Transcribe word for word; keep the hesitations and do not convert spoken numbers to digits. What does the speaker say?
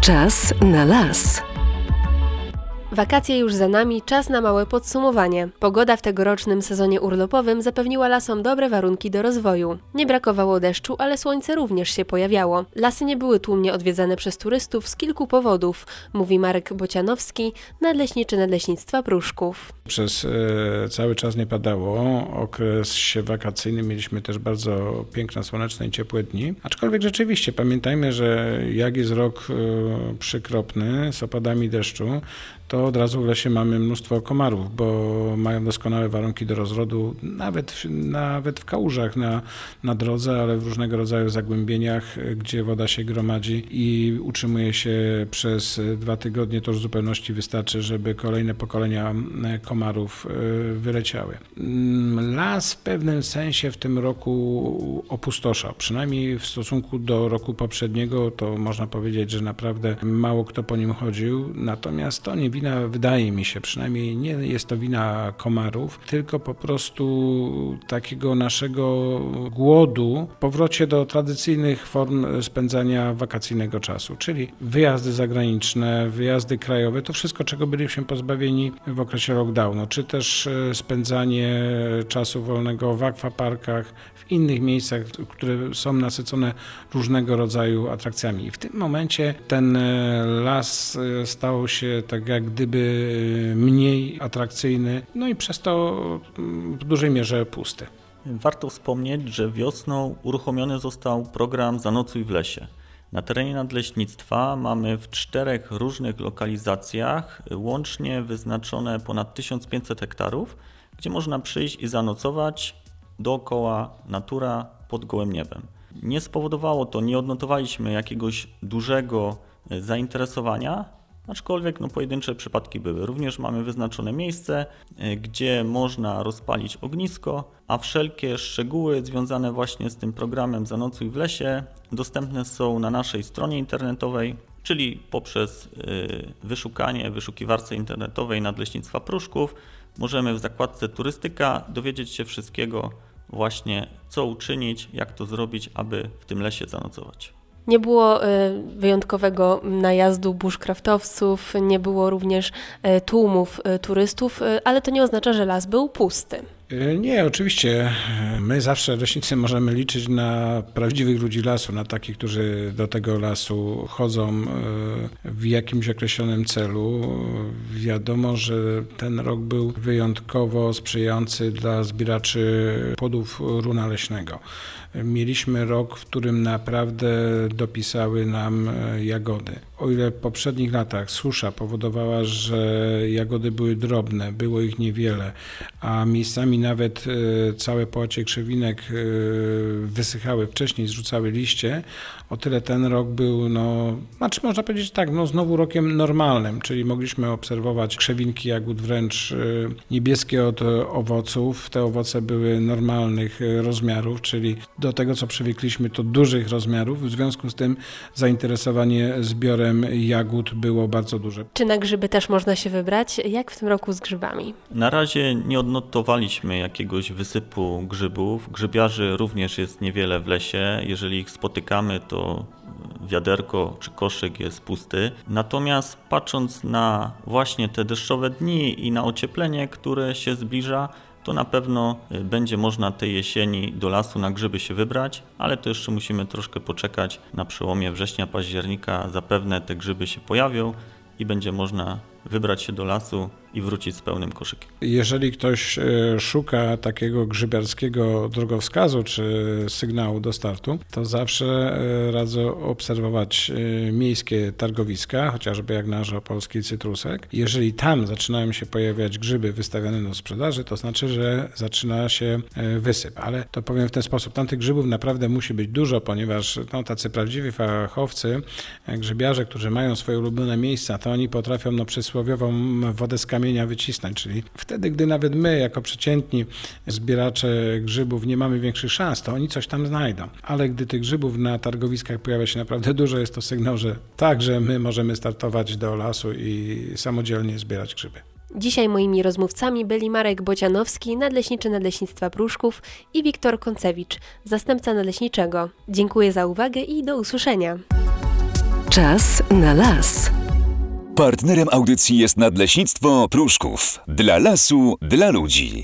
Czas na las. Wakacje już za nami, czas na małe podsumowanie. Pogoda w tegorocznym sezonie urlopowym zapewniła lasom dobre warunki do rozwoju. Nie brakowało deszczu, ale słońce również się pojawiało. Lasy nie były tłumnie odwiedzane przez turystów z kilku powodów, mówi Marek Bocianowski, nadleśniczy Nadleśnictwa Pruszków. Przez e, cały czas nie padało. Okres wakacyjny mieliśmy też bardzo piękne, słoneczne i ciepłe dni. Aczkolwiek rzeczywiście pamiętajmy, że jak jest rok e, przykropny z opadami deszczu, to od razu w lesie mamy mnóstwo komarów, bo mają doskonałe warunki do rozrodu, nawet, nawet w kałużach na, na drodze, ale w różnego rodzaju zagłębieniach, gdzie woda się gromadzi i utrzymuje się przez dwa tygodnie. To już w zupełności wystarczy, żeby kolejne pokolenia komarów wyleciały. Las w pewnym sensie w tym roku opustoszał, przynajmniej w stosunku do roku poprzedniego, to można powiedzieć, że naprawdę mało kto po nim chodził, natomiast to nie wina, wydaje mi się, przynajmniej nie jest to wina komarów, tylko po prostu takiego naszego głodu w powrocie do tradycyjnych form spędzania wakacyjnego czasu, czyli wyjazdy zagraniczne, wyjazdy krajowe, to wszystko, czego byliśmy pozbawieni w okresie lockdownu, czy też spędzanie czasu wolnego w akwaparkach, w innych miejscach, które są nasycone różnego rodzaju atrakcjami. I w tym momencie ten las stał się tak jak gdyby mniej atrakcyjny, no i przez to w dużej mierze pusty. Warto wspomnieć, że wiosną uruchomiony został program Zanocuj w lesie. Na terenie nadleśnictwa mamy w czterech różnych lokalizacjach łącznie wyznaczone ponad tysiąc pięćset hektarów, gdzie można przyjść i zanocować dookoła natura pod gołym niebem. Nie spowodowało to, nie odnotowaliśmy jakiegoś dużego zainteresowania, aczkolwiek no, pojedyncze przypadki były. Również mamy wyznaczone miejsce, gdzie można rozpalić ognisko, a wszelkie szczegóły związane właśnie z tym programem Zanocuj w lesie dostępne są na naszej stronie internetowej, czyli poprzez wyszukanie w wyszukiwarce internetowej Nadleśnictwa Pruszków możemy w zakładce turystyka dowiedzieć się wszystkiego właśnie, co uczynić, jak to zrobić, aby w tym lesie zanocować. Nie było y, wyjątkowego najazdu bushcraftowców, nie było również y, tłumów y, turystów, y, ale to nie oznacza, że las był pusty. Nie, oczywiście. My zawsze, leśnicy, możemy liczyć na prawdziwych ludzi lasu, na takich, którzy do tego lasu chodzą w jakimś określonym celu. Wiadomo, że ten rok był wyjątkowo sprzyjający dla zbieraczy płodów runa leśnego. Mieliśmy rok, w którym naprawdę dopisały nam jagody. O ile w poprzednich latach susza powodowała, że jagody były drobne, było ich niewiele, a miejscami nawet całe połacie krzewinek wysychały wcześniej, zrzucały liście, o tyle ten rok był, no, znaczy można powiedzieć tak, no znowu rokiem normalnym, czyli mogliśmy obserwować krzewinki jagód wręcz niebieskie od owoców. Te owoce były normalnych rozmiarów, czyli do tego, co przywykliśmy, to dużych rozmiarów. W związku z tym zainteresowanie zbiorem jagód było bardzo duże. Czy na grzyby też można się wybrać? Jak w tym roku z grzybami? Na razie nie odnotowaliśmy jakiegoś wysypu grzybów. Grzybiarzy również jest niewiele w lesie. Jeżeli ich spotykamy, to wiaderko czy koszyk jest pusty. Natomiast patrząc na właśnie te deszczowe dni i na ocieplenie, które się zbliża, to na pewno będzie można tej jesieni do lasu na grzyby się wybrać, ale to jeszcze musimy troszkę poczekać. Na przełomie września, października zapewne te grzyby się pojawią i będzie można wybrać się do lasu i wrócić z pełnym koszykiem. Jeżeli ktoś szuka takiego grzybiarskiego drogowskazu czy sygnału do startu, to zawsze radzę obserwować miejskie targowiska, chociażby jak nasz opolski Cytrusek. Jeżeli tam zaczynają się pojawiać grzyby wystawiane do sprzedaży, to znaczy, że zaczyna się wysyp. Ale to powiem w ten sposób, tamtych grzybów naprawdę musi być dużo, ponieważ no, tacy prawdziwi fachowcy, grzybiarze, którzy mają swoje ulubione miejsca, to oni potrafią no, przysłowiową wodę z kamienia wycisnąć, czyli wtedy, gdy nawet my, jako przeciętni zbieracze grzybów, nie mamy większych szans, to oni coś tam znajdą. Ale gdy tych grzybów na targowiskach pojawia się naprawdę dużo, jest to sygnał, że także my możemy startować do lasu i samodzielnie zbierać grzyby. Dzisiaj moimi rozmówcami byli Marek Bocianowski, nadleśniczy Nadleśnictwa Pruszków, i Wiktor Koncewicz, zastępca nadleśniczego. Dziękuję za uwagę i do usłyszenia. Czas na las. Partnerem audycji jest Nadleśnictwo Pruszków. Dla lasu, dla ludzi.